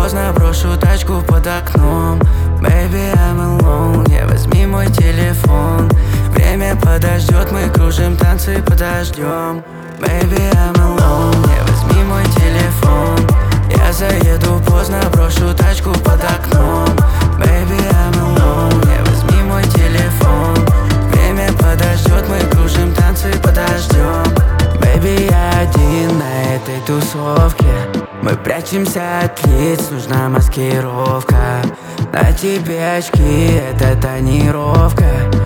поздно, брошу тачку под окном. Baby, I'm alone, не возьми мой телефон. Время подождет, мы кружим танцы подождем. Baby, I'm alone, не возьми мой телефон. Я заеду поздно, брошу тачку под окном. Baby, I'm alone, не возьми мой телефон. Время подождет, мы кружим танцы подождем. Baby, я один на этой тусовке. Мы прячемся от лиц, нужна маскировка. На тебе очки, это тонировка.